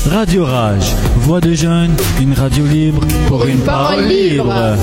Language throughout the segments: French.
Radio Rage, voix de jeunes, une radio libre pour une parole libre.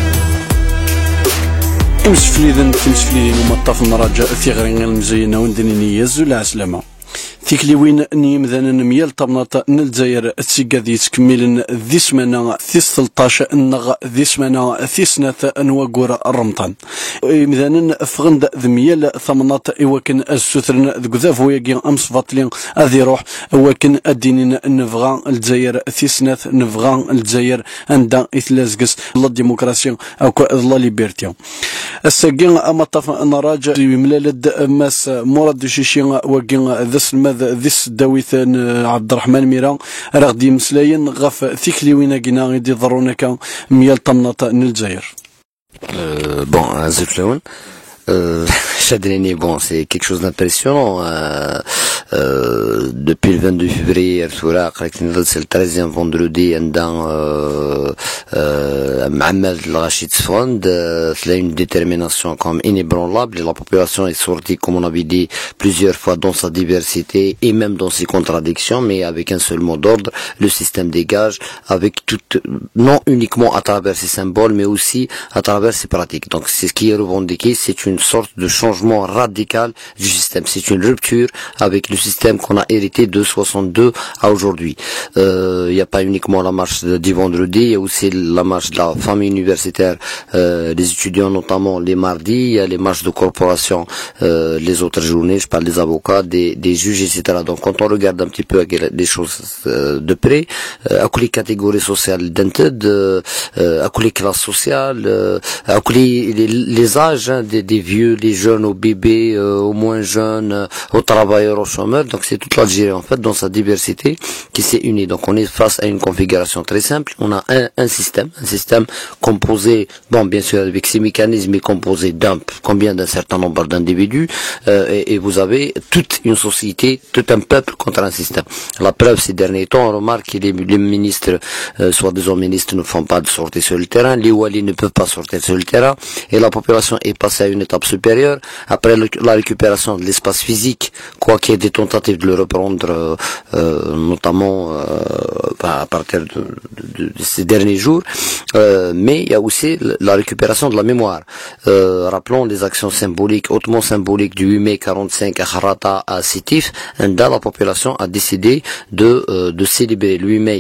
تمسفليدن ومطاف الرجاء في غرين المزينة وندنينية زول عسلامة تيكليوين نيمذان ميال طبناط نلزاير تسيقاذي تكميلن ذي سمانة ذي 13 النغ ذي سمانة ذي سنة نواقور الرمطان مذان فغند ذميال ثمناط إواكن السوثرن ذقذاف وياقين أمس فاطلين أذي روح إواكن الدينين نفغان الجزائر ذي سنة نفغان الجزائر عند إثلازقس الله الديمقراسية أو الله ليبرتيا الساقين أما طاف نراجع ملالد ماس مراد شيشين واقين ذس ذس داويث عبد الرحمن ميران رغدي مسلاين غف ثيكلي وين قنا يدي ضرونك ميال طمناط الجزائر. Bon, Zefloun, Chadrini, bon, c'est quelque chose d'impressionnant. Depuis le 22 février, c'est le 13e vendredi, Mohamed El-Rachid Sfond, c'est une détermination comme inébranlable. La population est sortie, comme on avait dit, plusieurs fois dans sa diversité et même dans ses contradictions, mais avec un seul mot d'ordre, le système dégage, avec tout, non uniquement à travers ses symboles, mais aussi à travers ses pratiques. Donc c'est ce qui est revendiqué, c'est une sorte de changement radical du système. C'est une rupture avec le système qu'on a hérité de 62 à aujourd'hui. Il n'y a pas uniquement la marche du vendredi, il y a aussi la marche de la famille universitaire, des étudiants notamment les mardis, il y a les marches de corporation les autres journées, je parle des avocats, des juges, etc. Donc quand on regarde un petit peu les choses de près, à les catégories sociales d'inted, à les classes sociales, à les âges, hein, des vieux, des jeunes, aux bébés, aux moins jeunes, aux travailleurs, aux chômeurs. Donc c'est toute l'Algérie en fait dans sa diversité qui s'est unie. Donc on est face à une configuration très simple. On a un système composé, bon bien sûr avec ces mécanismes, est composé d'un certain nombre d'individus et vous avez toute une société, tout un peuple contre un système. La preuve ces derniers temps, on remarque que les ministres, soi-disant ministres, ne font pas de sortie sur le terrain, les walis ne peuvent pas sortir sur le terrain et la population est passée à une étape supérieure après la récupération de l'espace physique, quoi qu'il y ait des tentatives de le reprendre, notamment à partir de ces derniers jours, mais il y a aussi la récupération de la mémoire. Rappelons les actions symboliques, hautement symboliques du 8 mai 45 à Kharata, à Sétif, la population a décidé de célébrer le 8 mai.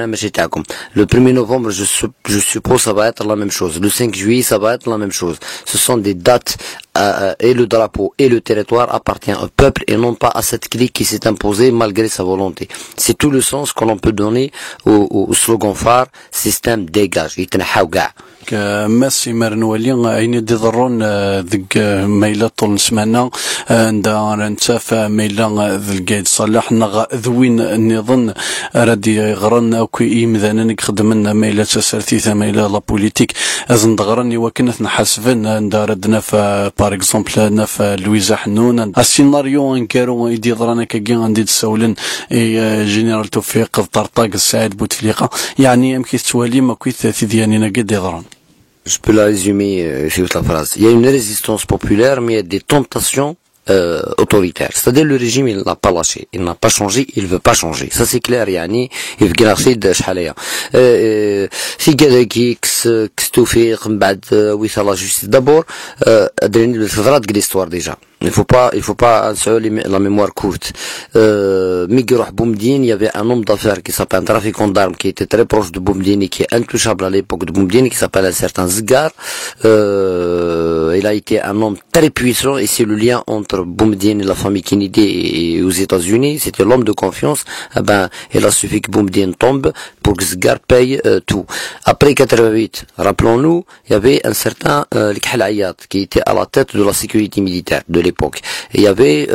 Le 1er novembre, je suppose, ça va être la même chose. Le 5 juillet, ça va être la même chose. Ce sont des dates et le drapeau et le territoire appartient au peuple et non pas à cette clique qui s'est imposée malgré sa volonté. C'est tout le sens que l'on peut donner au slogan phare, système dégage. ماسي مرنولي عيني دي ضرون ذك ميلا طول نسمعنا عند نتافا ميلا ذلقايد صالح نغ ذوين النظن ردي غرن اوكي ايمذانا نخدمنا ميلا تسرثيثا ميلا لا بوليتيك ازن دغرني وكنت نحاسبن عند ردنا في بار اكزومبل ناف لويزا حنون السيناريو انكارو يدي ضرانا كاكي عندي تسولن جنرال توفيق طرطاق السعيد بوتفليقه يعني يمكن توالي ما كويت ثيدياني نقد ضران. Je peux la résumer sur la phrase. Il y a une résistance populaire, mais il y a des tentations autoritaires. C'est-à-dire le régime, il n'a pas lâché, il n'a pas changé, il veut pas changer. Ça c'est clair, يعني يبقى رصيد شحالية. في كذا كستوفيق من بعد ويث لا جوستيس. D'abord, أدريني بالفترات de l'histoire déjà. Il faut pas la mémoire courte. Miguel Boumdine, il y avait un homme d'affaires qui s'appelle un trafiquant d'armes qui était très proche de Boumdine et qui est intouchable à l'époque de Boumdine, qui s'appelle un certain Zgar. Il a été un homme très puissant et c'est le lien entre Boumdine et la famille Kennedy et aux États-Unis. C'était l'homme de confiance. Il a suffi que Boumdine tombe pour que Zgar paye tout. Après 88, rappelons-nous, il y avait un certain Likhal Ayat qui était à la tête de la sécurité militaire de l'époque. Et il y avait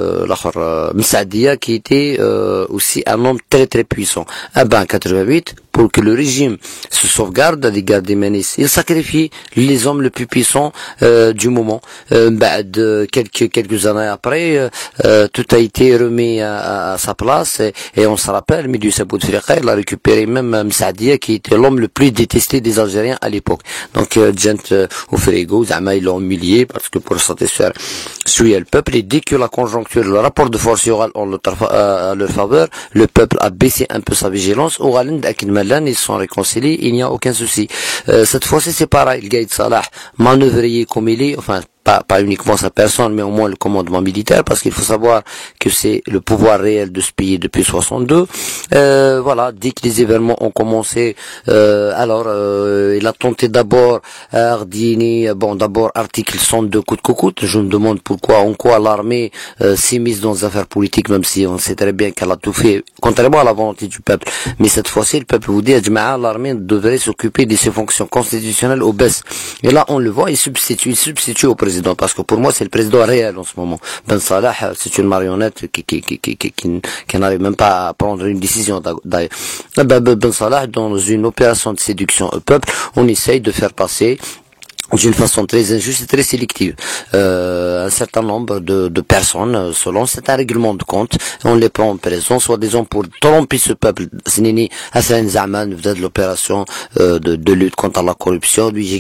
Msaadia qui était aussi un homme très très puissant. 88, pour que le régime se sauvegarde à l'égard des menaces. Il sacrifie les hommes les plus puissants du moment. Quelques années après, tout a été remis à sa place et on se rappelle, Midu Saboud Frika, il a récupéré même Msaadia qui était l'homme le plus détesté des Algériens à l'époque. Donc gent au frigo, Zama ils l'ont humilié parce que pour satisfaire le peuple, et dès que la conjoncture, le rapport de force oral à leur faveur, le peuple a baissé un peu sa vigilance. Ils sont réconciliés, il n'y a aucun souci. Cette fois-ci c'est pareil, le Gaïd Salah, manœuvrier comme il est, enfin pas uniquement sa personne, mais au moins le commandement militaire, parce qu'il faut savoir que c'est le pouvoir réel de ce pays depuis 62. Voilà, dès que les événements ont commencé, il a tenté d'abord Ardini, d'abord article 102 coûte que coûte. Je me demande en quoi l'armée s'est mise dans les affaires politiques, même si on sait très bien qu'elle a tout fait contrairement à la volonté du peuple. Mais cette fois-ci, le peuple vous dit, l'armée devrait s'occuper de ses fonctions constitutionnelles au baisse. Et là, on le voit, il substitue au président, parce que pour moi c'est le président réel en ce moment. Ben Salah, c'est une marionnette qui n'arrive même pas à prendre une décision. Ben Salah, dans une opération de séduction au peuple, on essaye de faire passer d'une façon très injuste et très sélective un certain nombre de personnes, selon c'est un règlement de compte, on les prend en prison, soi-disant pour tromper ce peuple. Sinini Hassan Zaman faisait de l'opération de lutte contre la corruption, mais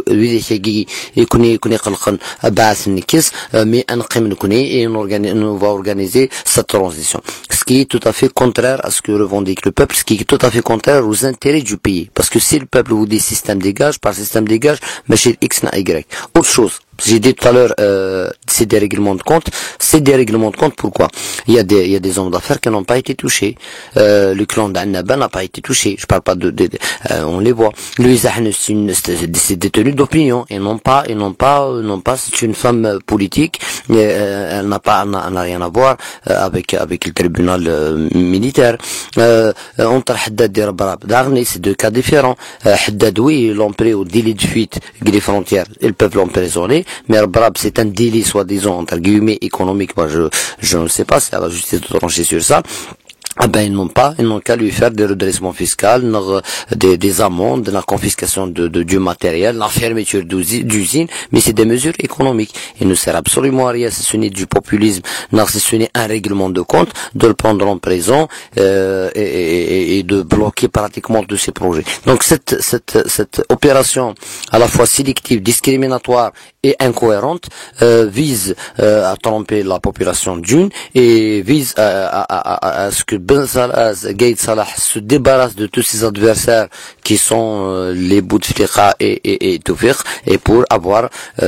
on va organiser cette transition, ce qui est tout à fait contraire à ce que revendique le peuple, ce qui est tout à fait contraire aux intérêts du pays, parce que si le peuple vous dit système dégage, par système dégage, X na Y. Autre chose, j'ai dit tout à l'heure, c'est des règlements de compte. C'est des règlements de compte, pourquoi? Il y a des hommes d'affaires qui n'ont pas été touchés. Le clan d'Annaba n'a pas été touché. Je parle pas on les voit. Louise Ahne, c'est des tenues d'opinion. Et non pas, c'est une femme politique. Elle n'a rien à voir avec le tribunal militaire. Entre Haddad et Rabrab Darni, c'est deux cas différents. Haddad, oui, ils l'ont pris au délit de fuite des frontières. Ils peuvent l'emprisonner. Mais Rabrab, c'est un délit, soi-disant, entre guillemets, économique. Moi, je ne sais pas, c'est à la justice de trancher sur ça. Ils n'ont qu'à lui faire des redressements fiscaux, des amendes, la confiscation du matériel, la fermeture d'usines, mais c'est des mesures économiques. Il ne sert absolument à rien, si ce n'est du populisme, si ce n'est un règlement de compte, de le prendre en prison, et de bloquer pratiquement tous ses projets. Donc cette opération, à la fois sélective, discriminatoire et incohérente, vise à tromper la population d'une, et vise à ce que Gaïd Salah se débarrasse de tous ses adversaires qui sont les Bouteflika et Toufik, et pour avoir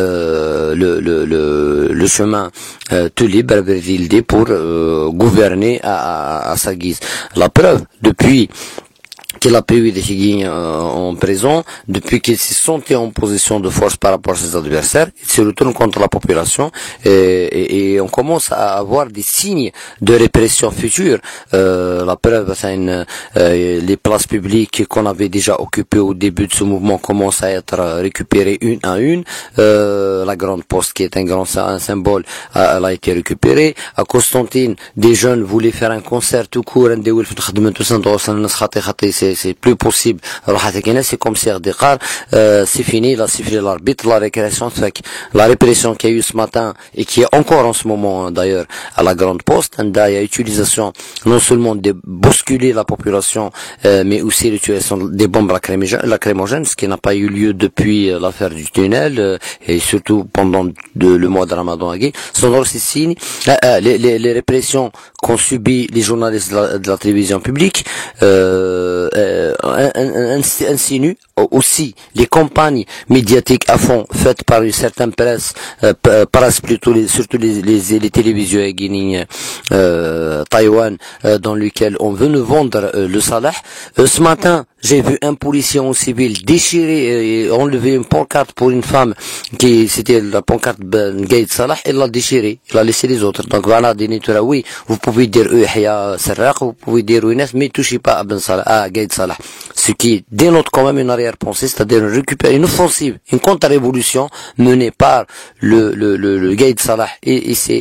le chemin tout libre vers Vilde pour gouverner à sa guise. La preuve, depuis qu'il a pris des figues en prison, depuis qu'il s'est senti en position de force par rapport à ses adversaires, il se retourne contre la population, et on commence à avoir des signes de répression future. La preuve, les places publiques qu'on avait déjà occupées au début de ce mouvement commencent à être récupérées une à une. La grande poste, qui est un symbole, elle a été récupérée. À Constantine, des jeunes voulaient faire un concert tout court, c'est plus possible. C'est comme si c'est fini, là, sifflé l'arbitre, la récréation la répression qu'il y a eu ce matin, et qui est encore en ce moment, d'ailleurs, à la grande poste. Il y a utilisation, non seulement de bousculer la population, mais aussi l'utilisation des bombes lacrymogènes, ce qui n'a pas eu lieu depuis l'affaire du tunnel, et surtout pendant le mois de Ramadan. Ce sont aussi signes, les répressions qu'ont subi les journalistes de la télévision publique, insinue aussi les campagnes médiatiques à fond faites par une certaine presse, surtout les télévisions guinéennes, Taïwan, dans lequel on veut nous vendre le Salah. Ce matin, j'ai vu un policier en civil déchirer et enlever une pancarte pour une femme c'était la pancarte Gaïd Salah, il l'a déchiré, il a laissé les autres. Donc voilà, oui, vous pouvez dire Yahya Serraq, vous pouvez dire Ouines, mais touchez pas à Ben Salah, à Gaïd Salah. Ce qui dénote quand même une arrière-pensée, c'est-à-dire récupérer une offensive, une contre-révolution menée par le Gaïd Salah et ses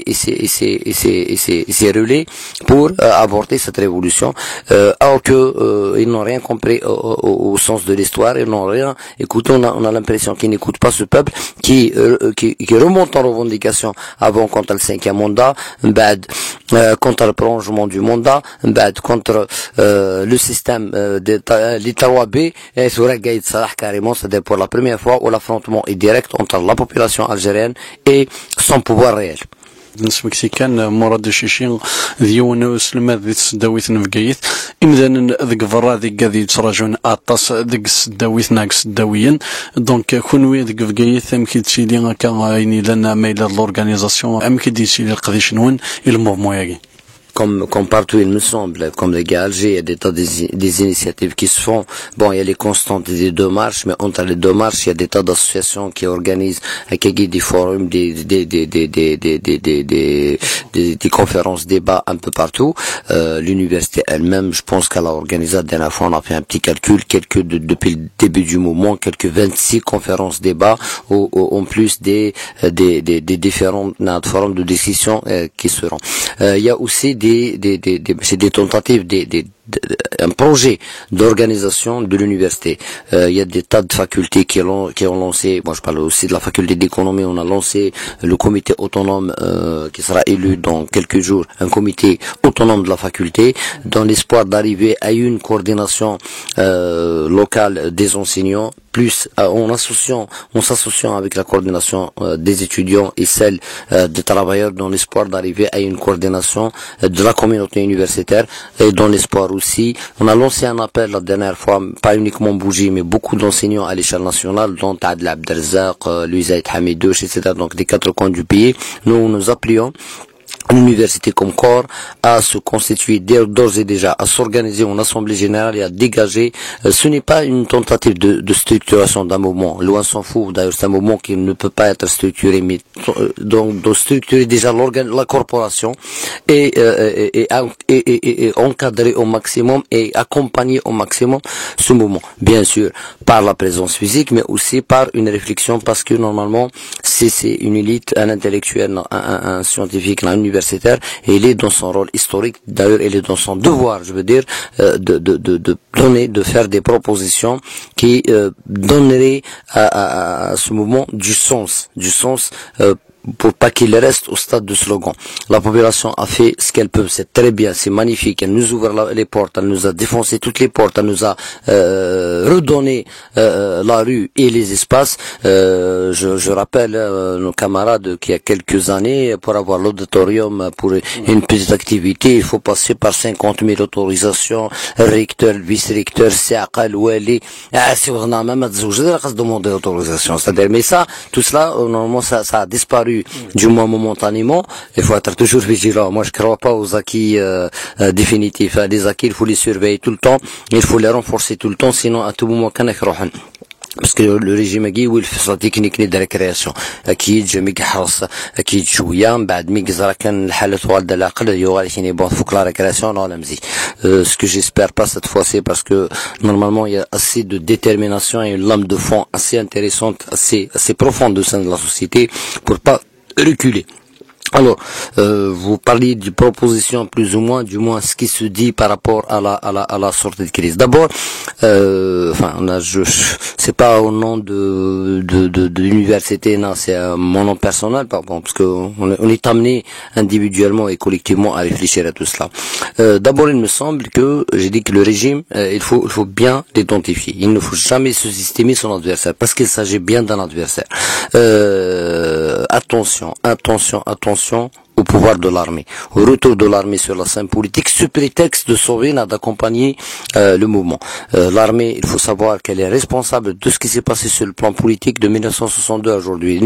relais pour avorter cette révolution, alors que ils n'ont rien compris au sens de l'histoire, ils n'ont rien écouté. On a l'impression qu'ils n'écoutent pas ce peuple qui remonte en revendication avant contre le 5e mandat, contre le prolongement du mandat, contre le système l'État 3B et sur la Gaïd Salah carrément, c'est-à-dire pour la première fois où l'affrontement est direct entre la population algérienne et son pouvoir réel. بالنسبة كان مراد الشيشين ديون سلمات ذي تسداويت نفقايت إمذانا ذيك فرا ذيك قاذي يتراجعون أطاس ذيك سداويت ناك سداويين دونك كونوي ذيك فقايت أم كي تسيلي هكا غايني لنا مايلة لورغانيزاسيون أم كي تسيلي القضيش نون الموفمون ياكي Comme partout, il me semble, comme les gars Alger, il y a des tas des initiatives qui se font. Bon, il y a les constantes des deux marches, mais entre les deux marches, il y a des tas d'associations qui organisent des forums, des conférences, débats un peu partout. L'université elle-même, je pense qu'elle a organisé la dernière fois, on a fait un petit calcul, depuis le début du mouvement, quelques 26 conférences, débats, en plus des différents forums de décision qui seront. Il y a aussi c'est des tentatives, un projet d'organisation de l'université. Il y a des tas de facultés qui ont lancé, moi je parle aussi de la faculté d'économie, on a lancé le comité autonome qui sera élu dans quelques jours, un comité autonome de la faculté, dans l'espoir d'arriver à une coordination locale des enseignants, plus en s'associant avec la coordination des étudiants et celle des travailleurs, dans l'espoir d'arriver à une coordination de la communauté universitaire, et dans l'espoir aussi, on a lancé un appel la dernière fois, pas uniquement Bougie, mais beaucoup d'enseignants à l'échelle nationale, dont Adel Abdelzak, Louisaïd Hamidouche, etc., donc des 4 coins du pays. Nous appelions l'université comme corps à se constituer d'ores et déjà, à s'organiser en assemblée générale et à dégager. Ce n'est pas une tentative de structuration d'un mouvement, loin s'en fout. D'ailleurs, c'est un mouvement qui ne peut pas être structuré, mais donc de structurer déjà la corporation et encadrer au maximum et accompagner au maximum ce mouvement. Bien sûr, par la présence physique, mais aussi par une réflexion, parce que normalement, c'est une élite, un intellectuel, un scientifique, un universitaire, et il est dans son rôle historique, d'ailleurs il est dans son devoir, je veux dire, de faire des propositions qui donneraient à ce mouvement du sens, pour pas qu'il reste au stade de slogan. La population a fait ce qu'elle peut, c'est très bien, c'est magnifique, elle nous ouvre les portes, elle nous a défoncé toutes les portes, elle nous a redonné la rue et les espaces. Je rappelle nos camarades qu'il y a quelques années, pour avoir l'auditorium pour une petite activité, il faut passer par 50 000 autorisations, recteur, vice-recteur, Siaqal, Wali, si on a même demander autorisation. C'est-à-dire, mais ça, tout cela, normalement, ça a disparu. Du moins momentanément, il faut être toujours vigilant. Moi, je ne crois pas aux acquis définitifs. Les acquis, il faut les surveiller tout le temps, il faut les renforcer tout le temps, sinon à tout moment, parce que le régime qui il fait sa technique de récréation اكيد جميع حرص اكيد شويه من بعد مي زرا كان الحاله توالد العقل يوغالي كاين يبون فوق la récréation ولا مزي ce que j'espère pas cette fois-ci, parce que normalement il y a assez de détermination et une lame de fond assez intéressante, assez profonde au sein de la société pour pas reculer. Alors, vous parliez de propositions plus ou moins, du moins ce qui se dit par rapport à la sortie de crise. D'abord, c'est pas au nom de l'université, non, c'est mon nom personnel, pardon, parce que on est amené individuellement et collectivement à réfléchir à tout cela. D'abord, il me semble que j'ai dit que le régime, il faut bien l'identifier. Il ne faut jamais sous-estimer son adversaire, parce qu'il s'agit bien d'un adversaire. Attention au pouvoir de l'armée, au retour de l'armée sur la scène politique, sous prétexte de sauver, d'accompagner le mouvement. L'armée, il faut savoir qu'elle est responsable de ce qui s'est passé sur le plan politique de 1962 à aujourd'hui.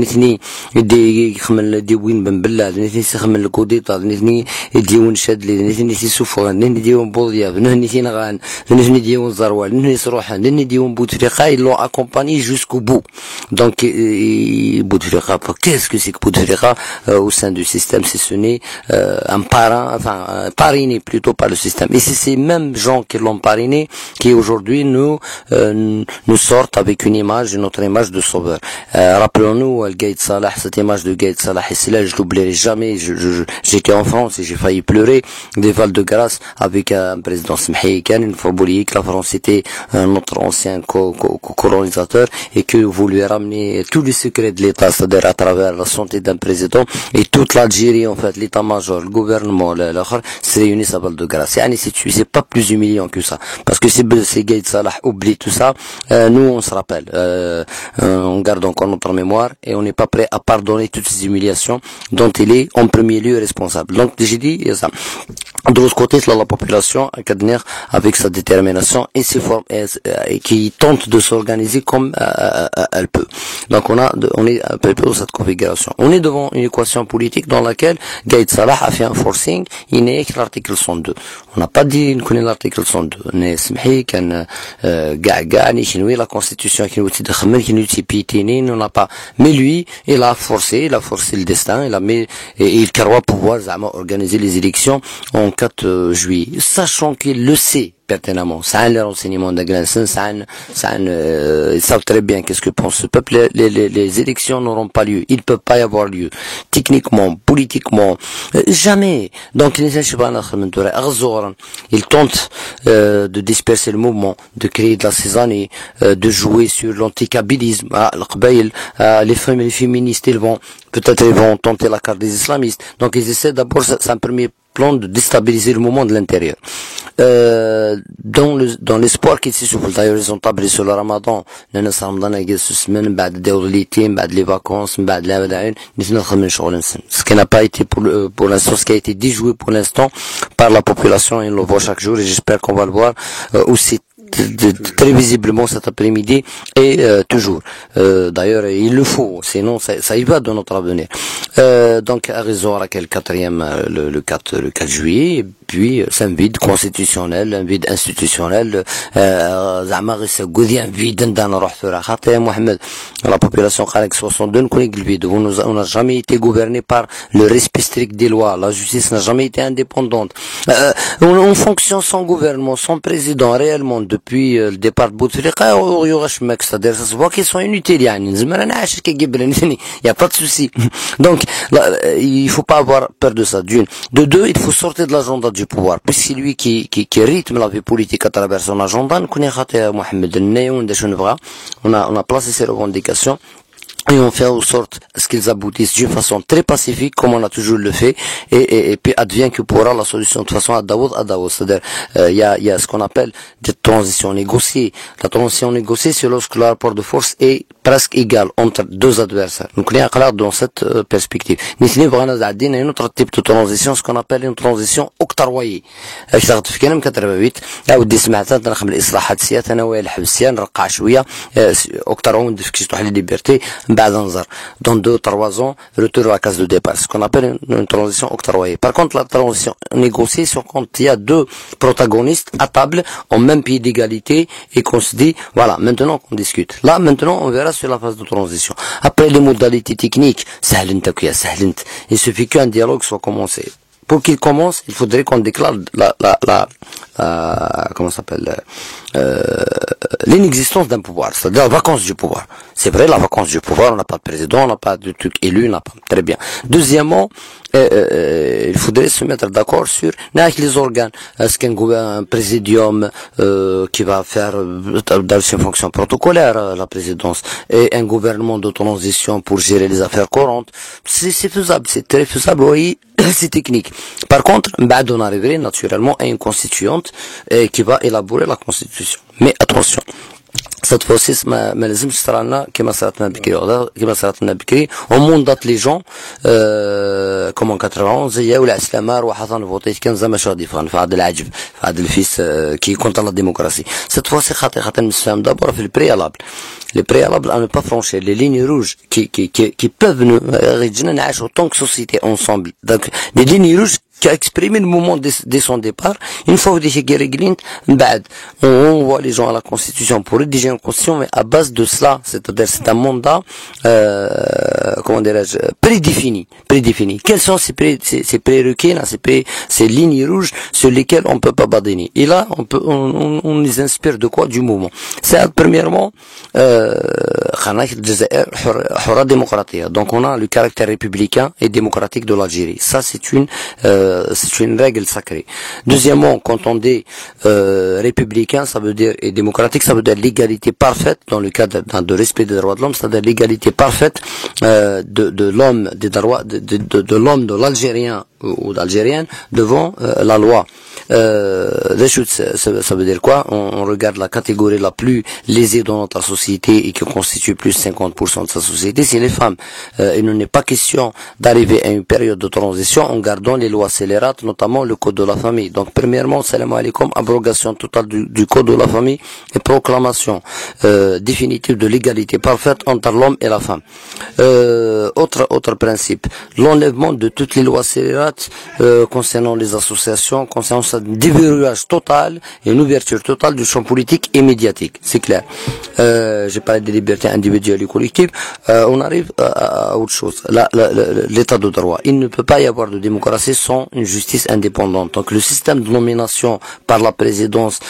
Ils l'ont accompagné jusqu'au bout. Donc, Bouteflika, qu'est-ce que c'est que Bouteflika au sein du système? C'est si ce n'est un parrain, enfin parrainé plutôt par le système. Et c'est ces mêmes gens qui l'ont parrainé qui aujourd'hui nous sortent avec une image, notre image de sauveur. Rappelons-nous Gaïd Salah, cette image de Gaïd Salah, et c'est là je l'oublierai jamais. J'étais en France et j'ai failli pleurer des Val de Grâce avec un président Smhi Khan, une fois que la France était notre ancien colonisateur et que vous lui ramenez tous les secrets de l'État, c'est-à-dire à travers la santé d'un président et toute l'Algérie, en fait, l'état-major, le gouvernement, l'autre, se réunissent à Val de Grâce. C'est pas plus humiliant que ça. Parce que c'est Gaïd Salah oublie tout ça, nous on se rappelle, on garde encore notre mémoire et on n'est pas prêt à pardonner toutes ces humiliations dont il est en premier lieu responsable. Donc j'ai dit ça. De l'autre côté, c'est la population à Cadner avec sa détermination et ses formes et qui tente de s'organiser comme elle peut. Donc on est un peu dans cette configuration. On est devant une équation politique dans laquelle Gaïd Salah a fait un forcing. Il n'est que l'article 102. On n'a pas dit qu'on connaît l'article 102. On est smhi kan gaga ni chinois la constitution qui nous dit qui nous dit pitini, on n'a pas. Mais lui, il a forcé le destin. Il croit pouvoir organiser les élections en 4 juillet, sachant qu'il le sait pertinemment. Ça les renseignements de Glenson, ils savent très bien qu'est-ce que pense ce peuple. Les élections n'auront pas lieu. Il ne peut pas y avoir lieu. Techniquement, politiquement, jamais. Donc, il tente de disperser le mouvement, de créer de la césanée, de jouer sur l'anticabilisme. Les femmes et les féministes, ils vont tenter la carte des islamistes. Donc, ils essaient d'abord, c'est un premier plan de déstabiliser le mouvement de l'intérieur. Dans l'espoir qu'il s'essouffle. D'ailleurs, ils ont tablé sur le Ramadan. Les vacances, ce qui n'a pas été pour l'instant, ce qui a été déjoué pour l'instant par la population, et on le voit chaque jour, et j'espère qu'on va le voir aussi très visiblement cet après-midi et toujours. D'ailleurs, il le faut, sinon ça y va de notre avenir. Donc, à raison à laquelle le 4 juillet, et puis c'est un vide constitutionnel, un vide institutionnel. La population Khalek 62 nous connaît le vide. On n'a jamais été gouverné par le respect strict des lois. La justice n'a jamais été indépendante. On fonctionne sans gouvernement, sans président réellement depuis le départ de Bouteflika. C'est-à-dire ça se voit qu'ils sont inutiles. Il n'y a pas de souci. Donc, là, il faut pas avoir peur de ça. D'une. De deux, il faut sortir de l'agenda du pouvoir. Puis c'est lui qui rythme la vie politique à travers son agenda. On a placé ses revendications. Et on fait en sorte à ce qu'ils aboutissent d'une façon très pacifique, comme on a toujours le fait, et puis advient que pourra la solution de façon à Daoud. C'est-à-dire, il y a ce qu'on appelle des transitions négociées. La transition négociée, c'est lorsque le rapport de force est presque égal entre deux adversaires. Donc, il y a clair dans cette perspective. Mais sinon, il y a un autre type de transition, ce qu'on appelle une transition octroyée. في كلام 88 أودي سمعتها تنخم الإصلاحات السياسية أنا ويا الحبسية نرقع شوية octroyée de فكيش تحل liberté. Dans 2-3 ans, retour à la case de départ. Ce qu'on appelle une transition octroyée. Par contre, la transition négociée, c'est quand il y a deux protagonistes à table, en même pied d'égalité, et qu'on se dit, voilà, maintenant qu'on discute. Là, maintenant, on verra sur la phase de transition. Après les modalités techniques, il suffit qu'un dialogue soit commencé. Pour qu'il commence, il faudrait qu'on déclare comment ça s'appelle, l'inexistence d'un pouvoir, c'est-à-dire la vacance du pouvoir. C'est vrai, la vacance du pouvoir, on n'a pas de président, on n'a pas de truc élu, on n'a pas, très bien. Deuxièmement, il faudrait se mettre d'accord sur les organes. Est-ce qu'un présidium qui va faire dans ses fonctions protocolaires la présidence et un gouvernement de transition pour gérer les affaires courantes, c'est faisable, c'est très faisable, oui, c'est technique. Par contre, on arriverait naturellement à une constituante qui va élaborer la constitution. Mais attention, cette fois-ci, ما لازمش تصرالنا كما صراتنا بكري on mandate les gens comme en 91 يا ولا اسلامه روح فوتيت كان زعما شادي في هذا العجب في هذا الفيس كي كونتر لا ديموكراسي cette fois-ci خاطر نسفهم d'abord في البريالابل les préalables à ne pas franchir, les lignes rouges qui peuvent nous نعيش en tant que société ensemble. Donc les lignes rouges qui a exprimé le moment dès son départ. Une fois on voit les gens à la Constitution pour rédiger une Constitution, mais à base de cela, c'est-à-dire c'est un mandat, comment dirais-je, prédéfini. Quels sont ces prérequis, là, ces lignes rouges sur lesquelles on peut pas badiner. Et là, on les inspire de quoi? Du mouvement. C'est premièrement, donc on a le caractère républicain et démocratique de l'Algérie. Ça, c'est une règle sacrée. Deuxièmement, quand on dit républicain, ça veut dire, et démocratique, ça veut dire l'égalité parfaite dans le cadre de respect des droits de l'homme, c'est-à-dire l'égalité parfaite de l'homme, des droits de l'homme, de l'Algérien ou d'Algérienne devant la loi. Ça veut dire quoi? On regarde la catégorie la plus lésée dans notre société et qui constitue plus de 50% de sa société, c'est les femmes. Il n'est pas question d'arriver à une période de transition en gardant les lois scélérates, notamment le code de la famille. Donc premièrement, salam alaikum, abrogation totale du code de la famille et proclamation définitive de l'égalité parfaite entre l'homme et la femme. Autre principe, l'enlèvement de toutes les lois scélérates concernant les associations, concernant ce déverrouillage total et une ouverture totale du champ politique et médiatique. C'est clair. J'ai parlé des libertés individuelles et collectives. On arrive à autre chose. L'état de droit. Il ne peut pas y avoir de démocratie sans une justice indépendante. Donc le système de nomination par la présidence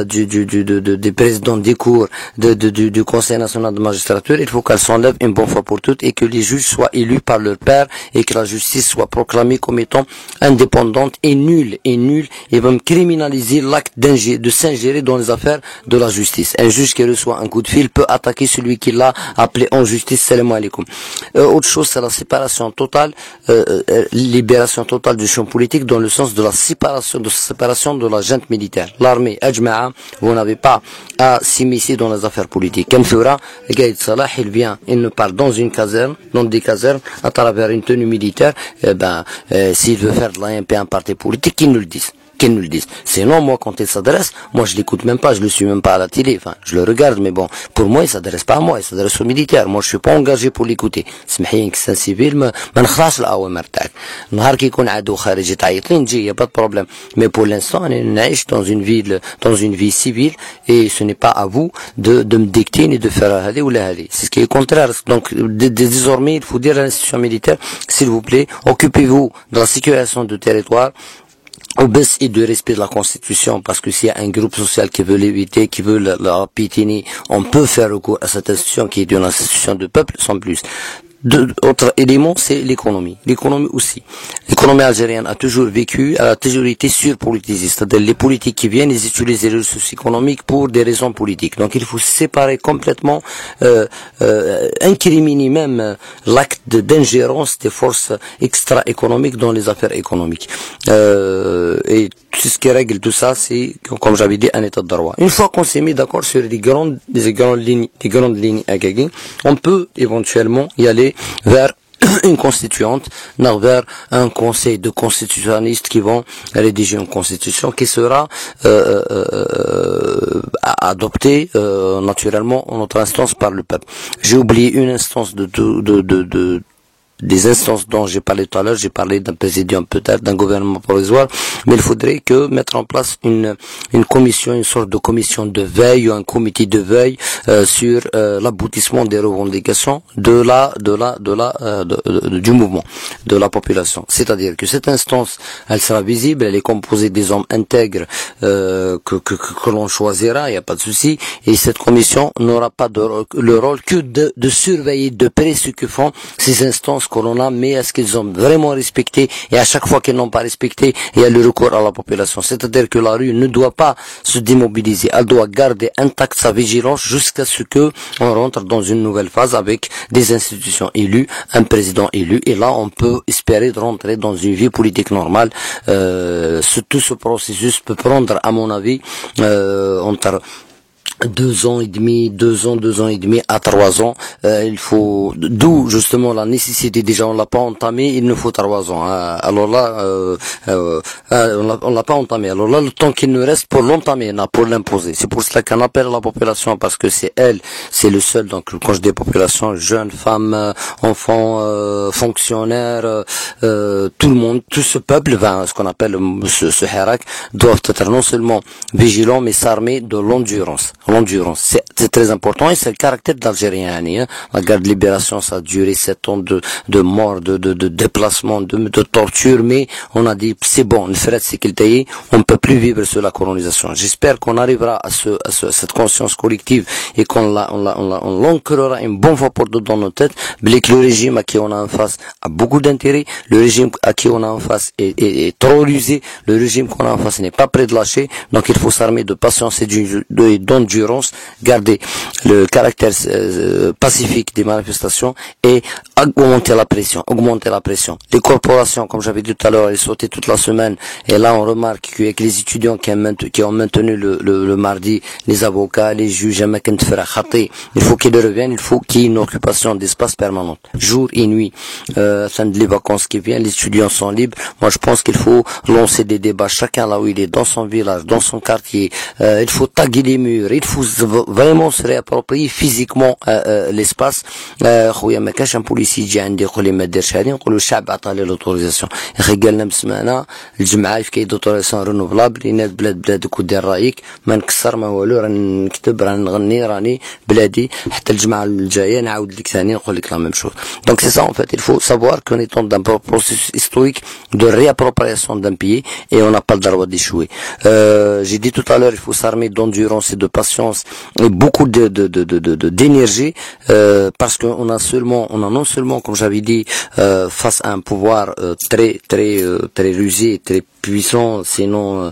des présidents des cours, du Conseil national de magistrature, il faut qu'elle s'enlève une bonne fois pour toutes et que les juges soient élus par leur père et que la justice soit proclamée comme étant indépendante et nulle et même criminaliser l'acte de s'ingérer dans les affaires de la justice. Un juge qui reçoit un coup de fil peut attaquer celui qui l'a appelé en justice. Salam alaikum. Autre chose, c'est la séparation totale, libération totale du champ politique dans le sens de la séparation de la junte militaire. L'armée, ajma'a, vous n'avez pas à s'immiscer dans les affaires politiques. Kamfura, Gaïd Salah, il ne parle dans des casernes, à travers une tenue militaire, s'il veut faire de l'AMP un parti politique, qu'il nous le dise. Sinon, moi, quand il s'adresse, moi, je l'écoute même pas, je le suis même pas à la télé. Enfin, je le regarde, mais bon, pour moi, il s'adresse pas à moi, il s'adresse aux militaires. Moi, je suis pas engagé pour l'écouter. سمحين كسان سيفيل ما نخلصش الأوامر تاعك. نهار كي يكون عدو خارجي تعيط لي نجي, y a pas de problème. Mais pour l'instant, on نعيش dans une vie civile et ce n'est pas à vous de me dicter ni de faire هذه ولا هذه. C'est ce qui est contraire. Donc, désormais, il faut dire à l'institution militaire, s'il vous plaît, occupez-vous de la sécurisation du territoire, au baisse et de respect de la Constitution, parce que s'il y a un groupe social qui veut l'éviter, qui veut la piétiner, on peut faire recours à cette institution qui est une institution de peuple, sans plus. Autre élément, c'est l'économie. L'économie aussi. L'économie algérienne a toujours été surpolitisée. C'est-à-dire les politiques qui viennent, ils utilisent les ressources économiques pour des raisons politiques. Donc il faut séparer complètement, incriminer même l'acte d'ingérence des forces extra-économiques dans les affaires économiques. Et tout ce qui règle tout ça, c'est, comme j'avais dit, un état de droit. Une fois qu'on s'est mis d'accord sur les grandes lignes à Gagin, on peut éventuellement y aller vers une constituante, vers un conseil de constitutionnalistes qui vont rédiger une constitution qui sera adoptée naturellement en notre instance par le peuple. J'ai oublié une instance des instances dont j'ai parlé tout à l'heure, j'ai parlé d'un présidium peut-être, d'un gouvernement provisoire, mais il faudrait mettre en place une commission, une sorte de commission de veille ou un comité de veille sur l'aboutissement des revendications du mouvement, de la population. C'est-à-dire que cette instance, elle sera visible, elle est composée des hommes intègres que l'on choisira, il n'y a pas de souci, et cette commission n'aura pas le rôle que de surveiller de près ce que font ces instances que l'on a, mais est-ce qu'ils ont vraiment respecté, et à chaque fois qu'ils n'ont pas respecté, il y a le recours à la population. C'est-à-dire que la rue ne doit pas se démobiliser, elle doit garder intacte sa vigilance jusqu'à ce que on rentre dans une nouvelle phase avec des institutions élues, un président élu, et là on peut espérer de rentrer dans une vie politique normale. Tout ce processus peut prendre, à mon avis, entre 2 ans et demi, 2 ans et demi à 3 ans. Il faut, d'où justement la nécessité. Déjà, on l'a pas entamé, il nous faut 3 ans. Alors là, on l'a pas entamé. Alors là, le temps qu'il nous reste pour l'entamer, pour l'imposer. C'est pour cela qu'on appelle la population, parce que c'est le seul. Donc, quand je dis population, jeunes, femmes, enfants, fonctionnaires, tout le monde, tout ce peuple, ce qu'on appelle ce Hirak, doivent être non seulement vigilants, mais s'armer de l'endurance. L'endurance, c'est très important, et c'est le caractère d'Algérien. La guerre de libération, ça a duré 7 ans de mort, de déplacement, de torture, mais on a dit c'est bon, le fait c'est qu'il taillé, on ne peut plus vivre sur la colonisation. J'espère qu'on arrivera à cette conscience collective, et qu'on l'ancrera une bonne fois pour toutes dans nos têtes, que le régime à qui on a en face a beaucoup d'intérêt, le régime à qui on a en face est trop rusé, le régime qu'on a en face n'est pas prêt de lâcher, donc il faut s'armer de patience et d'endurance, garder le caractère pacifique des manifestations, et augmenter la pression. Les corporations, comme j'avais dit tout à l'heure, elles sautaient toute la semaine, et là on remarque qu'avec les étudiants qui ont maintenu le mardi, les avocats, les juges, il faut qu'ils reviennent, il faut qu'il y ait une occupation d'espace permanente, jour et nuit. Fin de les vacances qui viennent, les étudiants sont libres. Moi je pense qu'il faut lancer des débats, chacun là où il est, dans son village, dans son quartier. Il faut taguer les murs, il faut vraiment se réapproprier physiquement l'espace. خويا ما كاش ان بوليسي يجي عندي يقول لي ما ديرش هذه، نقول له الشعب عطى لي لوتوريزاسيون. يا اخي قالنا بسمعنا الجمعه في كاين دوتوريزاسيون رينوفلابل، يناد بلادك ودير رايك، ما نكسر ما والو، راني نكتب، راني نغني، راني بلادي، حتى الجمعه الجايه نعاود لك ثاني نقول لك لا ميم شوز. Donc c'est ça en fait, il faut savoir qu'on est dans un processus historique de réappropriation d'un pays, et on n'a pas le droit d'échouer. J'ai dit tout à l'heure, il faut s'armer d'endurance et de patience et beaucoup d'énergie, parce qu'on a non seulement, comme j'avais dit, face à un pouvoir très rusé, très puissant, sinon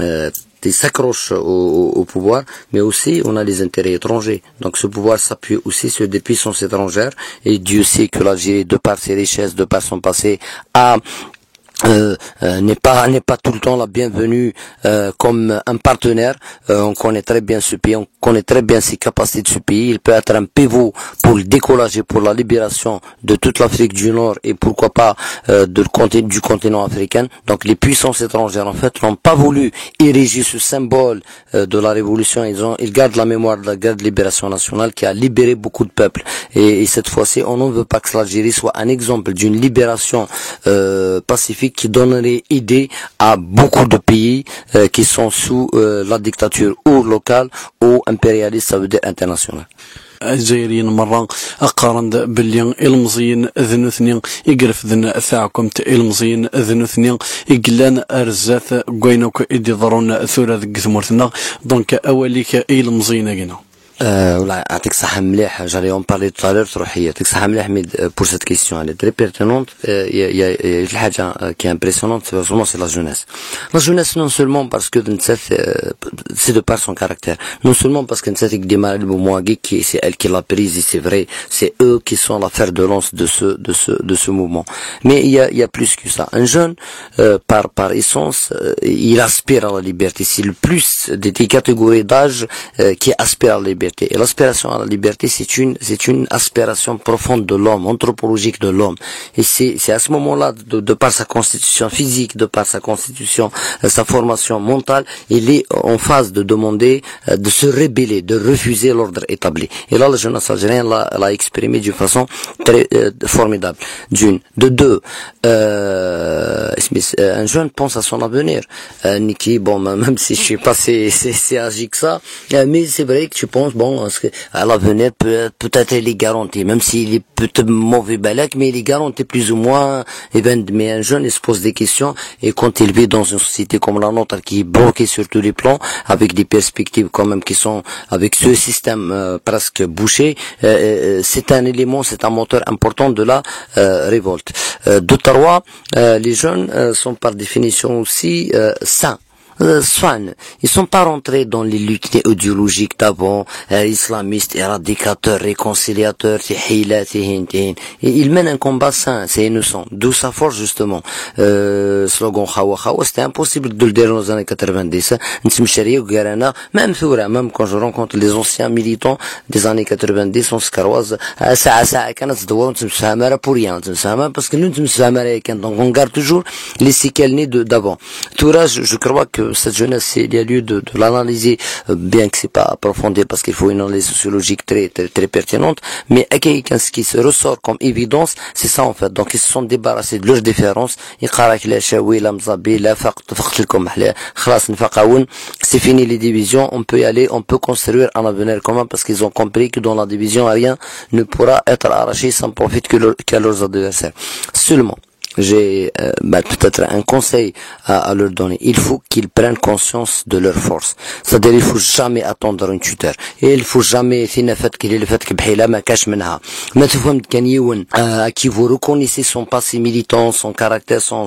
s'accroche au pouvoir, mais aussi on a les intérêts étrangers. Donc ce pouvoir s'appuie aussi sur des puissances étrangères, et Dieu sait que l'Algérie, de par ses richesses, de par son passé, n'est pas tout le temps la bienvenue comme un partenaire. On connaît très bien ce pays, on connaît très bien ses capacités de ce pays. Il peut être un pivot pour le décollage et pour la libération de toute l'Afrique du Nord, et pourquoi pas du continent africain. Donc les puissances étrangères en fait n'ont pas voulu ériger ce symbole de la révolution. Ils gardent la mémoire de la guerre de libération nationale qui a libéré beaucoup de peuples, et cette fois-ci on ne veut pas que l'Algérie soit un exemple d'une libération pacifique qui donnerait idée à beaucoup de pays qui sont sous la dictature ou locale ou impérialiste, ça veut dire internationale. الجزائريين مرة أقارن باللي المزيين ذنوثني يقرف ذن ثاعكم المزيين ذنوثني يقلان أرزاث قوينوك إدي ضرون ثورة ذك ثمورتنا دونك أوليك المزيين أجينا. Voilà, يعطيك صحة مليح. J'allais en parler tout à l'heure, تروح هي يعطيك صحة مليح. Mais pour cette question, elle est très pertinente. Il y a الحاجة qui est impressionnante, c'est la jeunesse. La jeunesse, non seulement parce que c'est de par son caractère, non seulement parce que c'est elle qui l'a prise, et c'est vrai, c'est eux qui sont la fer de lance de ce mouvement. Mais il y a plus que ça. Un jeune, par essence, il aspire à la liberté. C'est le plus des catégories d'âge qui aspirent à la liberté. Et l'aspiration à la liberté, c'est une aspiration profonde de l'homme, anthropologique de l'homme. Et c'est à ce moment-là, de par sa constitution physique, de par sa constitution, sa formation mentale, il est en phase de demander, de se rebeller, de refuser l'ordre établi. Et là, la jeunesse algérienne l'a exprimé d'une façon très formidable. De deux, un jeune pense à son avenir. Niki, bon, même si je suis pas c'est âgé que ça, mais c'est vrai que tu penses, bon, parce que à l'avenir peut-être il est garanti, même s'il est peut-être mauvais balak, mais il est garanti plus ou moins. Mais un jeune, il se pose des questions, et quand il vit dans une société comme la nôtre qui est bloquée sur tous les plans, avec des perspectives quand même qui sont avec ce système presque bouché, c'est un élément, c'est un moteur important de la révolte. De trois, les jeunes sont par définition aussi sains. ils sont pas rentrés dans les luttes idéologiques d'avant, islamistes, éradicateurs, réconciliateurs, ils mènent un combat sain, c'est innocent. D'où sa force, justement. Slogan Khawa Khawa, c'était impossible de le dire dans les années 90. Même quand je rencontre les anciens militants des années 90, on se caroise, pour rien, parce que nous sommes américains, donc on garde toujours les séquelles nées d'avant. Tout là, je crois que cette jeunesse, il y a lieu de l'analyser, bien que c'est pas approfondi, parce qu'il faut une analyse sociologique très pertinente, mais ce qui se ressort comme évidence, c'est ça en fait. Donc ils se sont débarrassés de leurs différences. C'est fini les divisions, on peut y aller, on peut construire un avenir commun, parce qu'ils ont compris que dans la division, rien ne pourra être arraché sans profit qu'à leurs adversaires. Seulement, j'ai peut-être un conseil à leur donner. Il faut qu'ils prennent conscience de leur force. C'est-à-dire, il faut jamais attendre un tuteur. Et il faut jamais à qui vous reconnaissez son passé militant, son caractère, son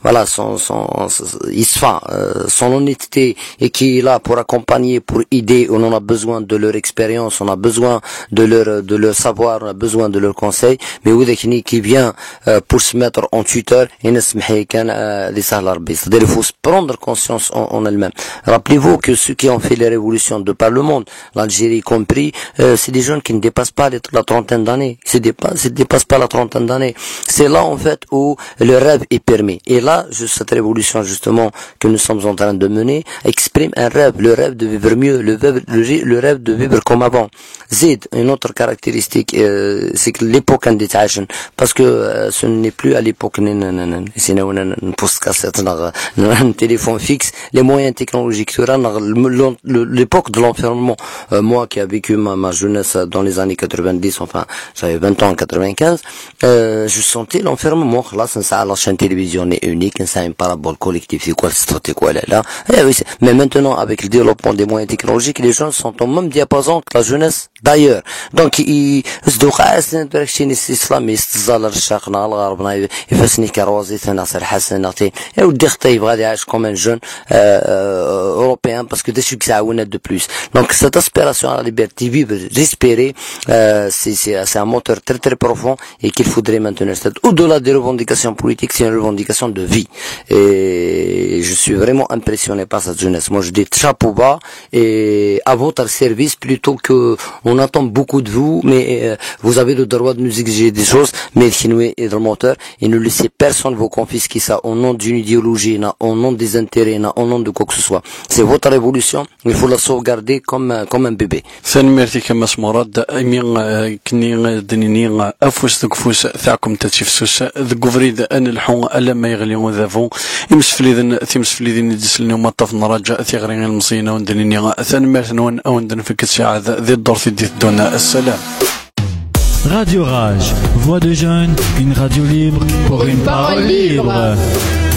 honnêteté, et qui est là pour accompagner, pour aider. On en a besoin de leur expérience, on a besoin de leur savoir, on a besoin de leur conseil. Mais qui vient pour se mettre en tuteur, c'est-à-dire il faut prendre conscience en elle-même. Rappelez-vous que ceux qui ont fait les révolutions de par le monde, l'Algérie compris, c'est des jeunes qui ne dépassent pas la trentaine d'années. Ils ne dépassent pas la trentaine d'années. C'est là en fait où le rêve est permis. Et là, cette révolution justement que nous sommes en train de mener exprime un rêve, le rêve de vivre mieux, le rêve de vivre comme avant. Zid, une autre caractéristique, c'est que l'époque en détache, parce que ce n'est plus à l'époque un téléphone fixe, les moyens technologiques, l'époque de l'enfermement. Moi qui ai vécu ma jeunesse dans les années 90, enfin j'avais 20 ans en 95, je sentais l'enfermement. Là, la chaîne télévision est unique, c'est une parabole collective, c'est quoi là. Mais maintenant, avec le développement des moyens technologiques, les gens sont au même diapason que la jeunesse d'ailleurs. Donc ils se disent islamistes, يفسني كروزي ناصر حسن نعطي ودي خطيب غادي يعيش comme un jeune européen, parce que dessus que ça a de plus. Donc cette aspiration à la liberté, vivre, respirer, c'est un moteur très profond et qu'il faudrait maintenir. Au-delà des revendications politiques, c'est une revendication de vie. Et je suis vraiment impressionné par cette jeunesse. Moi je dis chapeau bas et à votre service, plutôt que on attend beaucoup de vous, mais vous avez le droit de nous exiger des choses, mais qui est le moteur, et ne laissez personne vous confisquer ça au nom d'une idéologie, au nom des intérêts, au nom de quoi que ce soit. C'est votre révolution, il faut la sauvegarder comme un bébé. سنمرتي كما مراد امين كني دنيني افوس دكفوس ثاكم تتفسوس ذكفريد ان الحون الا ما يغليون ذافون يمسفليذن دسلني وما طفنا رجاء ثغرين المصينه وندنيني ثنمرت نون او ندن في كساعه ذي الدور في دون السلام. Radio Rage, voix de jeunes, une radio libre pour une parole libre.